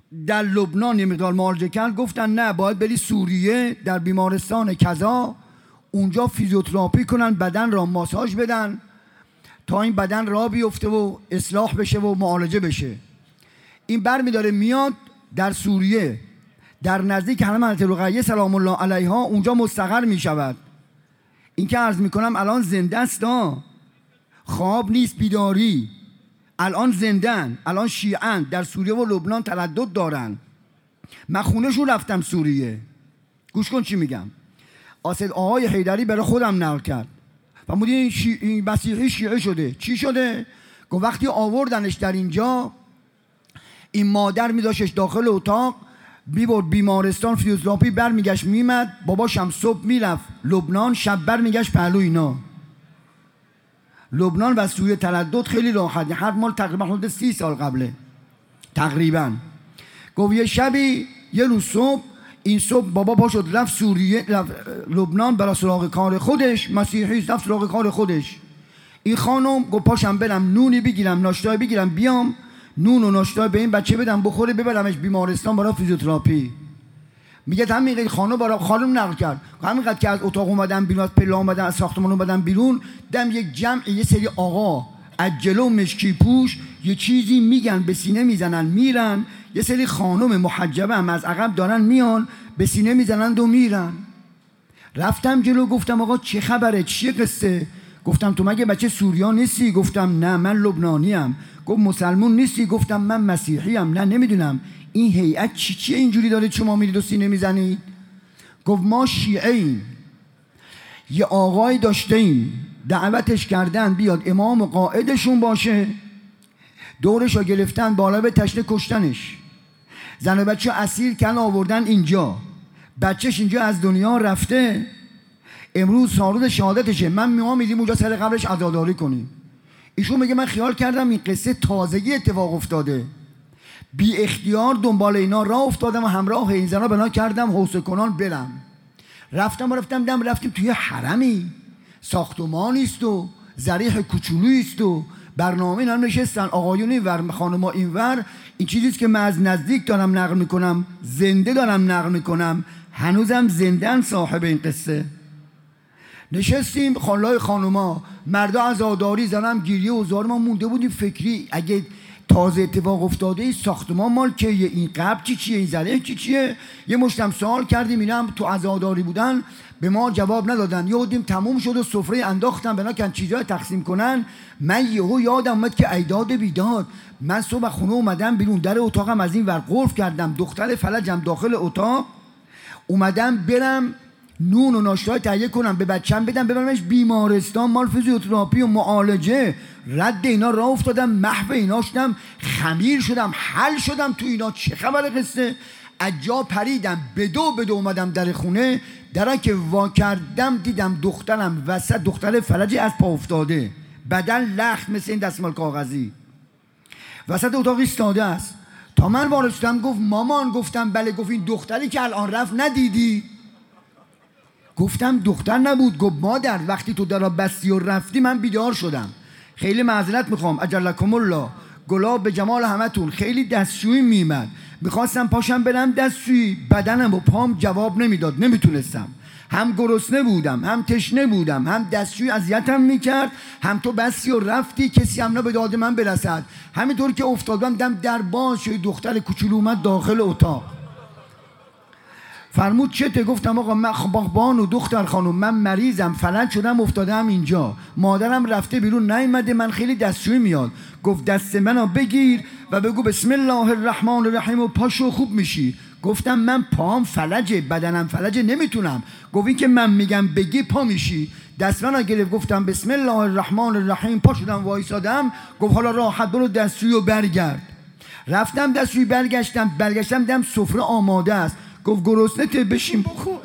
در لبنان یه مقدار معالجه کرد، گفتن نه باید بری سوریه در بیمارستان کذا، اونجا فیزیوتراپی کنن، بدن را ماساژ بدن تا این بدن را بیفته و اصلاح بشه و معالجه بشه. این برمیداره میاد در سوریه در نزدیک حرم حضرت رقیه سلام الله علیها اونجا مستقر میشود. این که عرض میکنم الان زنده است، خواب نیست، بیداری، الان زندن، الان شیعن در سوریه و لبنان تردد دارن. من خونهشون رفتم سوریه، گوش کن چی میگم. آسد آقای حیدری برای خودم نقل کرد، فرمود این مسیحی شیعه شده. چی شده؟ گفت وقتی آوردنش در اینجا، این مادر میداشتش داخل اتاق، بیبرد بیمارستان فیزیوتراپی، برمیگشت میمد، باباشم صبح میرفت لبنان، شب برمیگشت پهلو اینا. لبنان و سوریه تردد خیلی راحت، هر مال تقریبا حدود 30 سال قبله تقریبا. گفت یه شبی یه روز صبح، این صبح بابا پاشد رفت سوریه، رفت لبنان برای سراغ کار خودش، مسیحی رفت سراغ کار خودش. این خانم گفت پاشم برم نونی بگیرم، ناشتایی بگیرم، بیام نون و ناشتا به این بچه بدم بخوره، ببرمش بیمارستان برای فیزیوتراپی. میگه همین خانم برای خانم نقل کرد، همینقدر که از اتاق اومدن بیرون، از پله اومدن، از ساختمان اومدن بیرون، دم یک جمع یه سری آقا از جلو مشکی پوش یه چیزی میگن، به سینه میزنن میرن. یه سری خانم محجبه هم از عقب دارن میان، به سینه میزنند و میرن. رفتم جلو گفتم آقا چه خبره، چیه قصه؟ گفتم تو مگه بچه سوریا نیستی؟ گفتم نه من لبنانیم. گفت مسلمون نیستی؟ گفتم من مسیحیم. نه نمیدونم این هیئت چیه اینجوری داره شما میرید و سینه میزنید؟ گفت ما شیعه ایم، یه آقای داشته ایم دعوتش کردن بیاد امام و قائدشون باشه، دورش رو گرفتن بالا به تشنه کشتنش، زن و بچه اسیر کردن آوردن اینجا، بچهش اینجا از دنیا رفته، امروز سارود شهادتشه، من میدیم اونجا سر قبرش عزاداری کنیم. ایشون میگه من خیال کردم این قصه تازگی اتفاق افتاده، بی اختیار دنبال اینا راه افتادم و همراه این زنا بنا کردم حوصله کنان برم. رفتیم توی حرمی، ساختمانی است و ضریح کوچولویی است و برنامه اینا نشستن، آقایون اینور خانم‌ها اینور. این چیزیست که من از نزدیک دارم نقل میکنم، زنده دارم نقل میکنم، هنوزم زندن صاحب این قصه. نشستیم خانلای خانوما، مردا عزاداری، زنم گریه و زار. ما مونده بودیم فکری اگه تازه اتفاق افتاده این ساختمان مال که این قبل چیه، این زره چیه. یه مشتم سوال کردیم، اینا هم تو عزاداری بودن به ما جواب ندادن. یهودیم تموم شد و سفره انداختن بنا کن چیزای تقسیم کنن. من یهو یادم اومد که ایداد بیداد، من صبح خونه اومدم بیرون، در اتاقم از این ور قفل کردم، دختر فلجم داخل اتاق، اومدم برم نون و ناشتای تهیه کنم به بچم بدم ببرمش بیمارستان مال فیزیوتراپی و معالجه. رد اینا راه افتادم، محو اینا شدم، خمیر شدم، حل شدم تو اینا. چه خبر قصه؟ از جا پریدم، بدو اومدم در خونه. درک که وا کردم دیدم دخترم وسط، دختر فرجی از پا افتاده، بدن لخت مثل این دستمال کاغذی وسط اتاق ایستاده است. تا من وارد شدم گفت مامان. گفتم بله. گفت این دختری که الان رفت ندیدی؟ گفتم دختر نبود. گفت مادر وقتی تو در بستی و رفتی من بیدار شدم، خیلی معذرت میخوام، اجلکم الله، گلاب به جمال همتون، خیلی دستشویی میمد، میخواستم پاشم برم دستشویی، بدنم و پام جواب نمیداد، نمیتونستم، هم گرسنه بودم هم تشنه بودم، هم دستشویی اذیتم میکرد، هم تو بستی و رفتی کسی هم نه به داد من برسد. همینطور که افتادم دم در باز شد، دختر کوچولو اومد داخل اتاق. فرمود چته؟ گفتم آقا من بانو دختر خانم من مریضم، فلج شدم افتادم اینجا، مادرم رفته بیرون نیومده، من خیلی دستشویی میاد. گفت دست منو بگیر و بگو بسم الله الرحمن الرحیم و پاشو خوب میشی. گفتم من پام فلجه، بدنم فلجه، نمیتونم. گفت این که من میگم بگی پا میشی. دست منو گرفت، گفتم بسم الله الرحمن الرحیم، پا شدم وایسادم. گفت حالا راحت برو دستشویی و برگرد. رفتم دستشویی، برگشتم دیدم سفره آماده است. گفت گرسنه ته بشین بخور.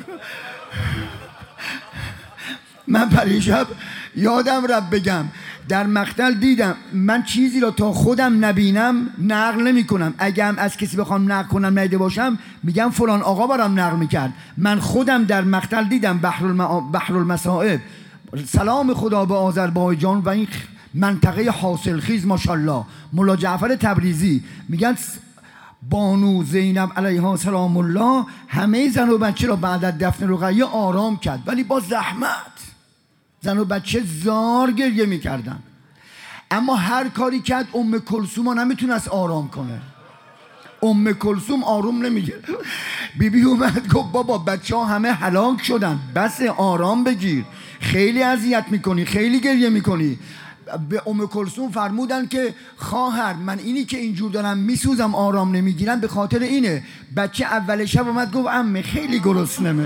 من پریشب یادم رفت بگم در مقتل دیدم من چیزی را تا خودم نبینم نقل نمی کنم. اگه هم از کسی بخوام نقل کنم ندیده باشم میگم فلان آقا برام نقل میکرد. من خودم در مقتل دیدم بحر المصائب. سلام خدا به آذربایجان و این منطقه حاصلخیز ماشاءالله. مولا جعفر تبریزی میگن بانو زینب علیها سلام الله همه زن و بچه را بعد از دفن رقیه آرام کرد، ولی با زحمت. زن و بچه زار گریه میکردن. اما هر کاری کرد ام کلثوم نمیتونست آرام کنه. ام کلثوم آروم نمیگه. بیبی اومد گفت بابا بچه ها همه هلاک شدن، بس آرام بگیر، خیلی اذیت میکنی، خیلی گریه میکنی. به ام کلثوم فرمودن که خواهر من اینی که اینجور دارم میسوزم آرام نمیگیرم به خاطر اینه. بچه اول شب اومد گفت عمه خیلی گرسنمه.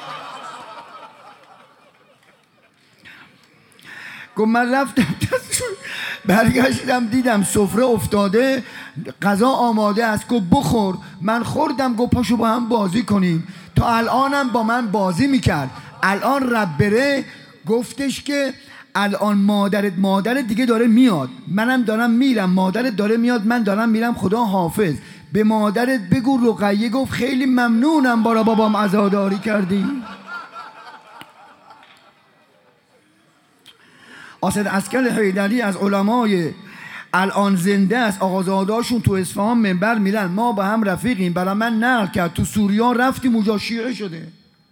گفت من رفتم برگشتم دیدم سفره افتاده، غذا آماده است. گفت بخور. من خوردم. گفت پاشو با هم بازی کنیم. تا الانم با من بازی میکرد. الان رب بره گفتش که الان مادرت دیگه داره میاد، منم دارم میرم، مادرت داره میاد، من دارم میرم، خدا حافظ. به مادرت بگو رقیه گفت خیلی ممنونم برای بابام عزاداری کردی. اسد عسکر حیدری از علمای الان زنده است. آقازاداشون تو اصفهان منبر میرن ما با هم رفیقیم. برای من نقل کرد تو سوریان رفتیم اونجا شیعه شده.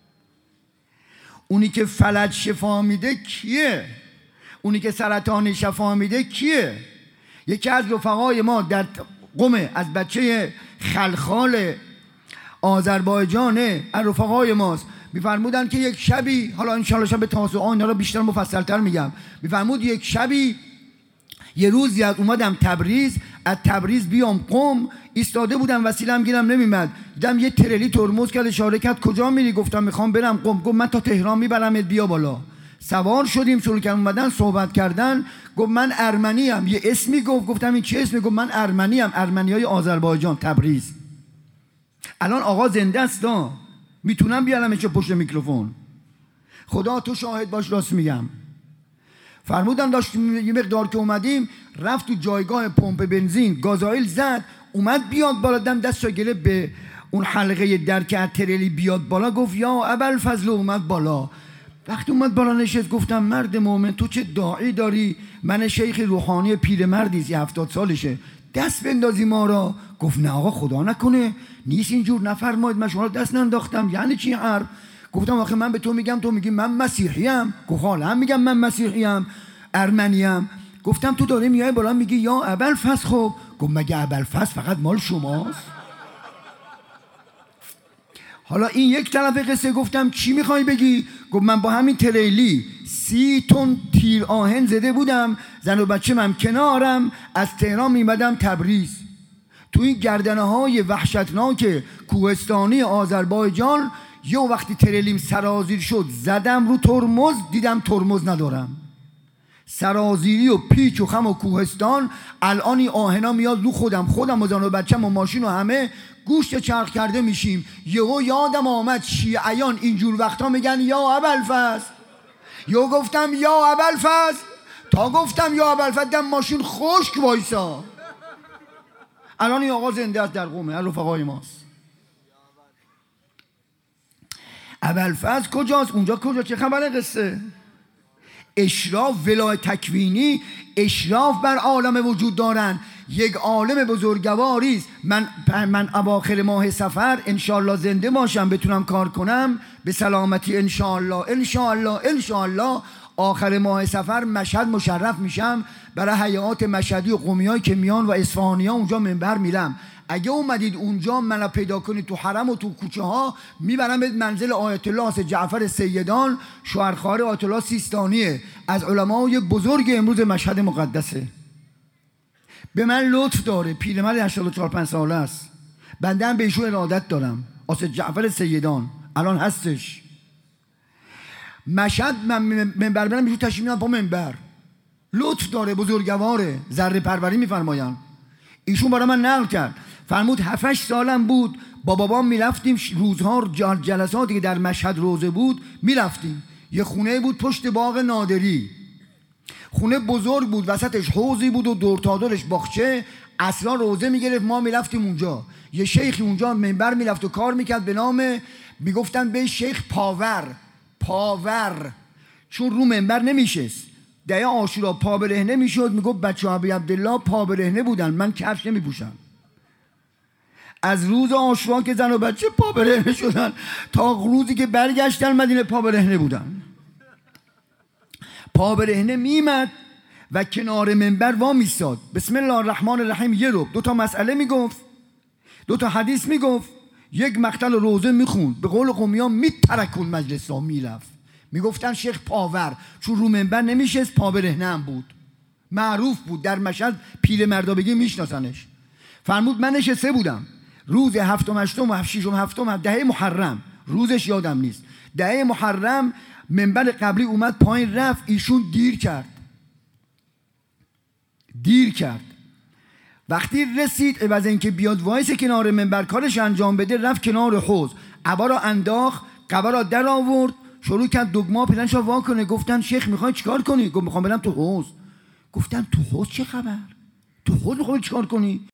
اونی که فلج شفا میده کیه؟ اونی که سرطان شفا میده کیه؟ یکی از رفقای ما در قم از بچه خلخال آذربایجانه، از رفقای ماست، میفرمودن که یک شبی، حالا انشالله شب تاسوعا اینا رو بیشتر مفصلتر میگم، میفرمود یک شبی یه روزی از اومدم تبریز، از تبریز بیام قم، ایستاده بودم وسیله‌ام گیرم نمیمد، دیدم یه ترلی ترمز کرد اشاره کرد کجا میری؟ گفتم میخوام برم قم. گفت من تا تهران میبرمت بیا بالا. سوار شدیم شروع کردن اومدن صحبت کردن. گفت من ارمنی ام. یه اسمی گفتم این چه اسمی؟ گفت من ارمنی ام، ارمنیای آذربایجان تبریز. الان آقا زنده است، میتونم بیارمش پشت میکروفون. خدا تو شاهد باش راست میگم. فرمودن داشت یه مقدار که اومدیم رفت تو جایگاه پمپ بنزین گازوئیل زد، اومد بیاد بالا، دم دستو گرفت به اون حلقه در که از ترلی بیاد بالا، گفت یا ابوالفضل. اومد بالا. وقتی اومد بالا نشست گفتم مرد مومن تو چه داعی داری؟ من شیخ روحانی پیرمردی 70 سالشه، دست بندازی ما را. گفت نه آقا خدا نکنه، نیست اینجور، نفرمایید، من شما دست ننداختم. یعنی چی حرف؟ گفتم آخه من به تو میگم تو میگی من مسیحیم. گفت حالا هم میگم من مسیحیم، ارمنیم. گفتم تو داری میای بالا میگی یا ابوالفضل. خب گفت مگه ابوالفضل فقط مال شماست؟ حالا این یک طرف قصه. گفتم چی میخوای بگی؟ گفت من با همین تریلی 30 تن تیر آهن زده بودم، زن و بچه من کنارم، از تهران میمدم تبریز. تو این گردنه های وحشتناک کوهستانی آذربایجان یه وقتی تریلیم سرازیر شد زدم رو ترمز، دیدم ترمز ندارم. سرازیری و پیچ و خم و کوهستان. الان این آهنا میاد رو خودم و زن و بچم و ماشین و همه گوشت چرخ کرده میشیم. یهو یادم آمد شیعیان اینجور وقتا میگن یا ابوالفضل. یا گفتم یا ابوالفضل، تا گفتم یا ابوالفضل دم ماشین خشک وایسا. الان این آقا زنده است در قومه، رفقای ماست. ابوالفضل کجاست؟ اونجا کجا؟ چه خبره قصه؟ اشراف ولایت تکوینی اشراف بر عالم وجود دارن. یک عالم بزرگواری است. من اواخر ماه صفر انشالله زنده باشم بتونم کار کنم به سلامتی انشالله آخر ماه صفر مشهد مشرف میشم برای حیات مشهدی و قمیایی که میان و اصفهانی‌ها اونجا منبر میرم. اگه اومدید اونجا منو پیدا کنید تو حرم و تو کوچه ها، میبرم به منزل آیت الله حسین جعفر سیدان، شوهرخوار آیت الله سیستانیه، از علمای بزرگ امروز مشهد مقدسه. به من لطف داره، پیرمرد 84-85 ساله است، بنده هم به ایشون ارادت دارم. حسین جعفر سیدان الان هستش مشهد. من منبر برم ایشون تشریف میارم با منبر. لطف داره، بزرگواره، ذره پروری میفرمایند. ایشون برای من نقل کرد، فرمود 7-8 سالم بود با بابام میرفتیم روزها جلساتی که در مشهد روزه بود میرفتیم. یه خونه بود پشت باغ نادری، خونه بزرگ بود، وسطش حوضی بود و دور تا دورش باغچه. عصرا روزه میگرفت ما میرفتیم اونجا. یه شیخی اونجا منبر میرفت و کار میکرد به نام، میگفتن به شیخ پاور، چون رو منبر نمیشست. ده عاشورا پا برهنه میشد، میگفت بچه ابی عبدالله پا برهنه بودن، من کفش نمیپوشم. از روز عاشورا که زن و بچه پا برهنه شدن تا روزی که برگشتن مدینه پا برهنه بودن. پا برهنه میمد و کنار منبر وا میستاد، بسم الله الرحمن الرحیم یه رو 2 تا مسئله میگفت، 2 تا حدیث میگفت، 1 مقتل روزه میخوند، به قول قومیان میترکون مجلس ها میرفت. میگفتن شیخ پاور، چون رو منبر نمیشست، پا برهنه هم بود، معروف بود در مشهد، پیر مردا بگی میشناسنش. فرمود من نشسته بودم روز 7م 8م و 6م 7م دهه محرم، روزش یادم نیست، دهه محرم منبر قبلی اومد پایین رفت، ایشون دیر کرد. وقتی رسید عوض اینکه بیاد وایس کنار منبر کارش انجام بده، رفت کنار حوض، عبا را انداخت، قبا را در آورد، شروع کرد دگما پیرنش را وا کنه. گفتن شیخ میخوای چیکار کنی؟ گفت میخوام برم تو حوض. گفتن تو حوض چه خبر؟ تو حوض میخوای چیکار کنی؟